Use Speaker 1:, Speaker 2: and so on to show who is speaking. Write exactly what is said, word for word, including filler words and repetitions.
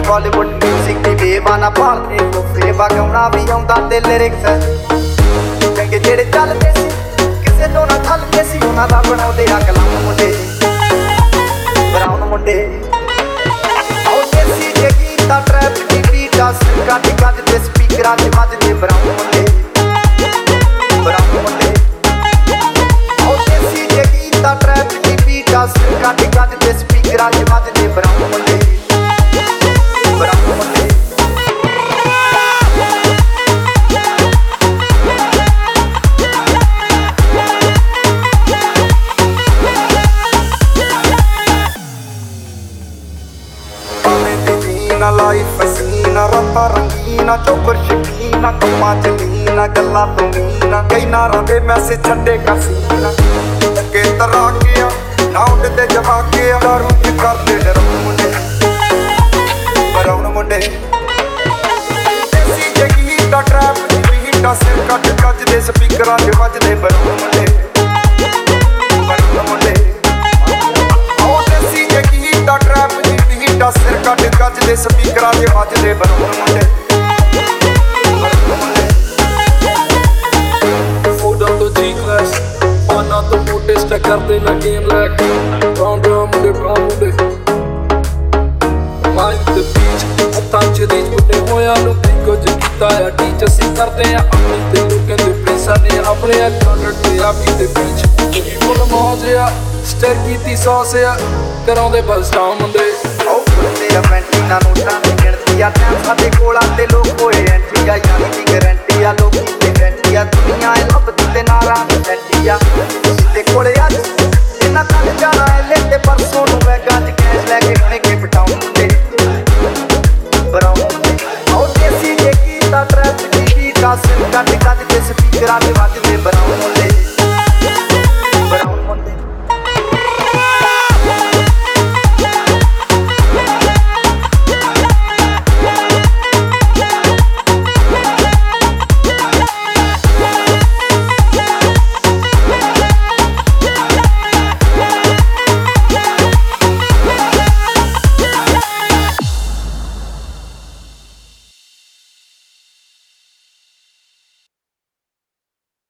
Speaker 1: ਮੈਂ ਬਾਲੀਵੁੱਡ ਮਿਊਜ਼ਿਕ ਦੀ ਬੇਵਾਨਾ ਭਾਲਦੇ ਲੋਫੇ ਵਗਾਉਣਾ ਵੀ ਆਉਂਦਾ ਤੇ ਲਿਰਿਕਸ ਚੰਗੇ ਜਿਹੜੇ ਚੱਲਦੇ ਸੀ ਕਿਸੇ ਤੋਂ ਨਾ ਥੱਲਦੇ ਸੀ ਉਹਨਾਂ ਦਾ ਬਣਾਉਂਦੇ ਆ ਕਲਾਮ ਮੁੰਡੇ ਬਰਾਉਨ ਮੁੰਡੇ ਉਹ ਦੇਸੀ ਜੇ ਗੀਤਾ ਟਰੈਪ ਦੀ ਬੀਟਾਂ ਕੱਢ ਕੱਢ ਤੇ ਸਪੀਕਰਾਂ 'ਚ ਵੱਜਦੇ ਬਰਾਉਨ ਮੁੰਡੇ ਬਰਾਉਨ ਮੁੰਡੇ ਉਹ ਦੇਸੀ ਜੇ ਗੀਤਾ ਟਰੈਪ ਦੀ ਬੀਟਾਂ ਕੱਢ ਕੱਢ ਤੇ ਸਪੀਕਰਾਂ 'ਚ ਵੱਜਦੇ ਬਰਾਉਨ ਮੁੰਡੇ ਬਰਾਉਨ ਮੁੰਡੇ ਲਾਈਫ ਹਸੀਨਾ ਰਾਤਾਂ ਰੰਗੀਨਾ ਚੋਬਰ ਸ਼ਕੀਨਾ ਕੰਮਾਂ ਚ ਲੀਨਾ ਗੱਲਾਂ ਤੋਂ ਮੀਨਾ ਕਈ ਨਾਰਾਂ ਦੇ ਮੈਸੇਜ ਛੱਡੇ ਕਸੀਨਾ ਅੱਗੇ ਤਰਾ ਗਿਆ ਨਾ ਉੱਡਦੇ ਜਵਾ ਕੇ ਦਾਰੂ ਚ ਕਰਦੇ ਡਰਾਉਣ ਮੁੰਡੇ ਬਰਾਉਨ ਮੁੰਡੇ ਦੇਸੀ ਜਗੀ ਦਾ ਟਰੈਪ ਦੀ ਬੀਟਾਂ ਸਿਰ ਕੱਟ ਕੱਜ ਦੇ ਸਪੀਕਰਾਂ 'ਚ ਵੱਜਦੇ ਬਰਾਉਨ ਮੁੰਡੇ ਬਰਾਉਨ ਮੁੰਡੇ ਉਹ ਦੇਸੀ ਜਗੀ ਦਾ ਟਰੈਪ ਦੀ ਬੀਟਾਂ ਸਿਰ ਕੱਟ ਕੱਜ ਦੇ ਸਪੀਕਰਾਂ 'ਚ ਵੱਜਦੇ ਬਰਾਉਨ ਮੁੰਡੇ ਬਰਾਉਨ ਮੁੰਡੇ
Speaker 2: ਫੋਟੋ ਤੋਂ ਜੀ ਕਲਾਸ ਪਾਣਾ ਤੋਂ ਮੋਟੇ ਸਟੈਕ ਕਰਦੇ ਨਾ ਗੇਮ ਲੈ ਕੇ ਰਾਉਂਡ ਰਾਉਂਡ ਮੁੰਡੇ ਬਰਾਉਨ ਮੁੰਡੇ ਮਾਈਂਡ ਤੇ ਬੀਚ ਹੱਥਾਂ 'ਚ ਰੀਚ ਮੁੰਡੇ ਹੋਇਆ ਨੂੰ ਕੀ ਕੁਝ ਕੀਤਾ ਆ ਟੀਚ ਅਸੀਂ ਕਰਦੇ ਆ ਆਪਣੀ ਤੇ ਲੋਕਾਂ ਦੇ ਪੈਸਾ ਨੇ ਆਪਣੇ ਕੰਟਰੈਕਟ ਤੇ ਆਪੀ ਦੇ ਬੀਚ ਕੀ ਫੁੱਲ ਮੌਜ ਆ ਸਟੇਰ ਕੀਤੀ ਸੌਸ ਆ ਕਰਾਉਂਦੇ ਬਸ ਡਾਊਨ ਮੁੰਡੇ
Speaker 1: ਉਹ ਕੁੱਤੇ ਆ ਪੈਂਟੀਨਾ ਨੋਟਾਂ ਦੀ ਗਿਣਤੀ ਆ ਟਾਈਮ ਸਾਡੇ ਕੋਲ ਆ ਤੇ ਲੋਕ ਹੋਏ ਐਂਟਰੀ ਆ ਯਾਰੀ ਦੀ ਗਰੰਟੀ ਆ ਲੋਕੀ ਤੇ ਗਰੰਟੀ ਆ ਦੁਨੀਆ ਇਹ ਲੱਭਦੀ ਤੇ ਨਾਰਾਂ ਦੀ ਸੈਂਟੀ ਆ ਤੇ ਕੋਲੇ ਅੱਜ ਇਹਨਾਂ ਕੱਲ ਜਾਣਾ ਐ ਲੈ ਤੇ ਪਰਸੋਂ ਨੂੰ ਬੈਗਾਂ 'ਚ ਕੈਸ਼ ਲੈ ਕੇ ਹੁਣੇ ਕੇ ਪਟਾਉਣ ਮੁੰਡੇ ਬਰਾਉਨ ਮੁੰਡੇ ਉਹ ਦੇਸੀ ਜੇ ਕੀਤਾ ਟਰੈਪ ਦੀ ਬੀਟਾਂ ਸਿਰ ਕੱਢ ਕੱਢ ਕੇ ਸਪੀਕਰਾਂ 'ਚ ਵੱਜ